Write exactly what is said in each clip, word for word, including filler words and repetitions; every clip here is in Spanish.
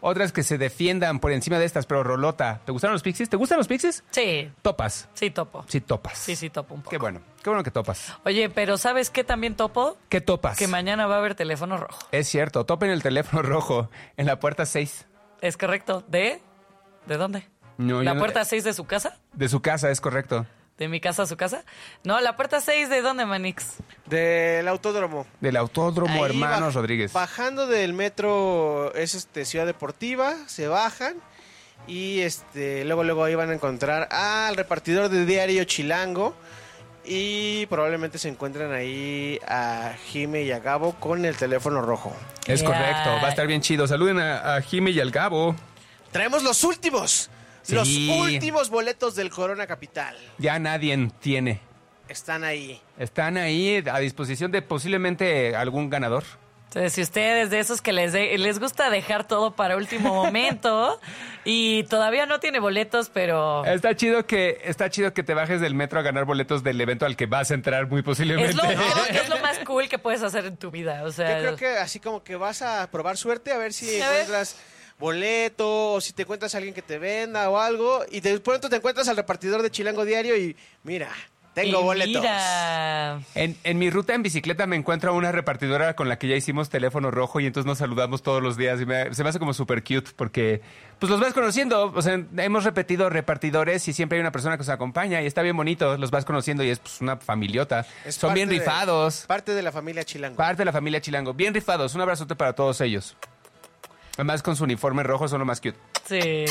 otras que se defiendan por encima de estas, pero rolota. ¿Te gustaron los Pixies? ¿Te gustan los Pixies? Sí. Topas. Sí, topo. Sí, topas. Sí, sí, topo un poco. Qué bueno. Qué bueno que topas. Oye, pero ¿sabes qué también topo? ¿Qué topas? Que mañana va a haber teléfono rojo. Es cierto. Topen el teléfono rojo en la puerta seis. Es correcto. ¿De? ¿De dónde? No, ¿La yo no- puerta seis de su casa? De su casa, es correcto. ¿De mi casa a su casa? No, la puerta seis ¿de dónde, Manix? Del autódromo. Del Autódromo Ahí Hermanos baj- Rodríguez. Bajando del metro es este Ciudad Deportiva, se bajan y este luego luego ahí van a encontrar al repartidor de Diario Chilango y probablemente se encuentren ahí a Jime y a Gabo con el teléfono rojo. Es Ya. correcto. Va a estar bien chido. Saluden a, a Jimmy y al Gabo. Traemos los últimos, Sí. los últimos boletos del Corona Capital. Ya nadie tiene. Están ahí. Están ahí a disposición de posiblemente algún ganador. Entonces, si ustedes de esos que les, de- les gusta dejar todo para último momento y todavía no tiene boletos, pero Está chido que está chido que te bajes del metro a ganar boletos del evento al que vas a entrar muy posiblemente. es lo, creo que es lo más cool que puedes hacer en tu vida. O sea, Yo creo que así como que vas a probar suerte a ver si A ver. encuentras boleto o si te encuentras a alguien que te venda o algo y de pronto te encuentras al repartidor de Chilango Diario y mira, tengo y boletos. Mira. En, en mi ruta en bicicleta me encuentro a una repartidora con la que ya hicimos teléfono rojo y entonces nos saludamos todos los días y me- se me hace como súper cute porque pues los vas conociendo, o sea, hemos repetido repartidores y siempre hay una persona que nos acompaña y está bien bonito, los vas conociendo y es pues una familiota. Es Son parte bien de- rifados, Parte de la familia Chilango. parte de la familia Chilango, bien rifados, un abrazote para todos ellos. Además con su uniforme rojo son lo más cute. Sí.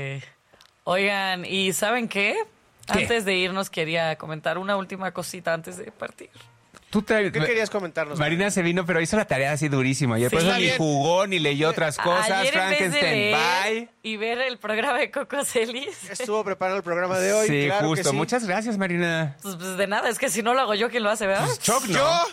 Oigan, ¿y saben qué? ¿Qué? Antes de irnos quería comentar una última cosita antes de partir. Tú te- ¿Qué querías comentarnos? Marina se vino, pero hizo la tarea así durísima. Y Sí. por eso Está ni bien. jugó, ni leyó otras cosas. Ayer en vez de Frankenstein, leer bye. y ver el programa de Coco Celis, Estuvo preparando el programa de hoy. Sí, claro que justo. sí. Muchas gracias, Marina. pues, pues de nada, es que si no lo hago yo, ¿quién lo hace, verdad? Choc, ¿no? ¿Yo?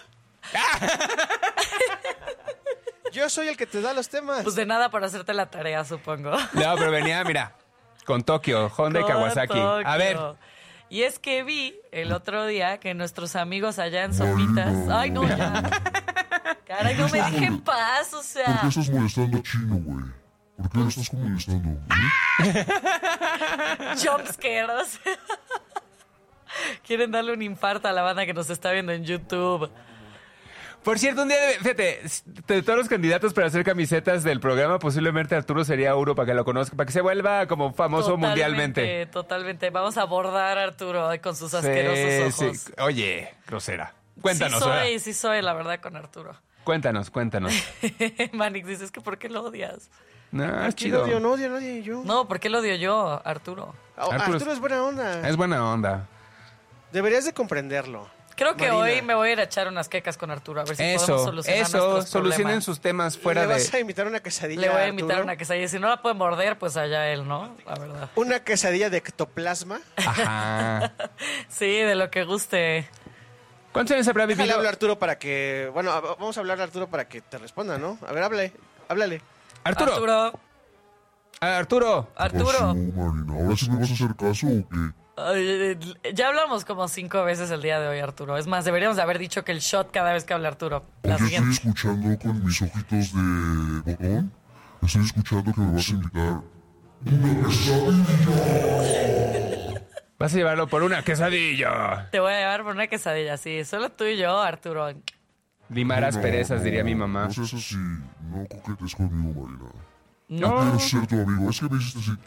Yo soy el que te da los temas. Pues de nada por hacerte la tarea, supongo. No, pero venía, mira, con Tokio, Honda y Con Kawasaki. A Tokio. ver, Y es que vi el otro día que nuestros amigos allá en Sopitas... Ay, no, ya. Caray, no me dejen paz, o ¿Por qué sea... estás molestando a Chino, güey? ¿Por qué lo estás molestando? ¿Eh? Jumpscares. Quieren darle un infarto a la banda que nos está viendo en YouTube. por cierto, un día, de, fíjate, de todos los candidatos para hacer camisetas del programa, posiblemente Arturo sería uno para que lo conozca, para que se vuelva como famoso Totalmente, mundialmente. Totalmente. Vamos a abordar a Arturo eh, con sus Sí, asquerosos ojos. sí. Oye, grosera. Cuéntanos, Sí ahora. soy, sí soy, la verdad, con Arturo. Cuéntanos, cuéntanos. Manix dice, es que ¿por qué lo odias? No, es Aquí chido. no odio, no odio a nadie, yo. No, ¿por qué lo odio yo, Arturo? Ah, Arturo Arturo, es- es buena onda. Es buena onda. Deberías de comprenderlo. Creo que Marina. hoy me voy a ir a echar unas quecas con Arturo, a ver si podemos Eso, solucionar eso, nuestros solucionen problemas. sus temas fuera ¿Le de... vas a invitar una quesadilla Le voy a a invitar Arturo? una quesadilla. Si no la puede morder, pues allá él, ¿no? La verdad. Una quesadilla de ectoplasma. Ajá. Sí, de lo que guste. ¿Cuántos años habrá Déjale vivido? hablar a Arturo para que... Bueno, a- vamos a hablar a Arturo para que te responda, ¿no? A ver, háblale. Háblale. Arturo. Arturo. Ah, Arturo. Arturo. Pasó, Marina. ¿Ahora sí me vas a hacer caso o qué? Ay, eh, ya hablamos como cinco veces el día de hoy, Arturo. Es más, deberíamos de haber dicho que el shot cada vez que habla Arturo. La Oye, estoy siguiente. escuchando con mis ojitos de botón. Estoy escuchando que me vas a invitar una quesadilla. Vas a llevarlo por una quesadilla. Te voy a llevar por una quesadilla, sí. Solo tú y yo, Arturo. Limarás No, perezas, no, diría mi mamá. No seas así. No coquetes conmigo, Marina. No. Quiero ser tu amigo. Es que me hiciste así.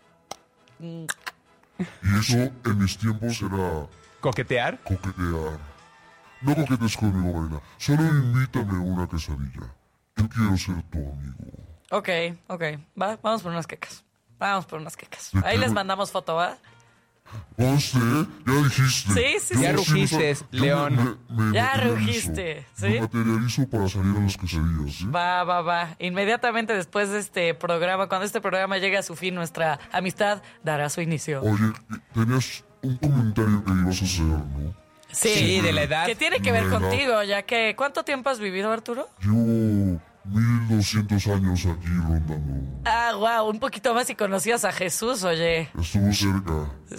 Y eso en mis tiempos era ¿Coquetear? coquetear. No coquetes conmigo, Marina. Solo invítame una quesadilla. Yo quiero ser tu amigo. Ok, ok. Va, vamos por unas quecas. Vamos por unas quecas. ¿De Ahí qué? les mandamos foto, ¿va? Conste, ya dijiste. Sí, sí, Yo sí. Ya sí rugiste, yo León. me- me Ya materializo. rugiste, ¿sí? Me materializo para salir a las quesadillas, ¿sí? Va, va, va. Inmediatamente después de este programa, cuando este programa llegue a su fin, nuestra amistad dará su inicio. Oye, tenías un comentario que ibas a hacer, ¿no? Sí, de la edad. Que tiene que ver Venga. contigo, ya que... ¿Cuánto tiempo has vivido, Arturo? Llevo mil doscientos años aquí rondando. Ah, wow, un poquito más y conocías a Jesús, oye. Estuvo cerca.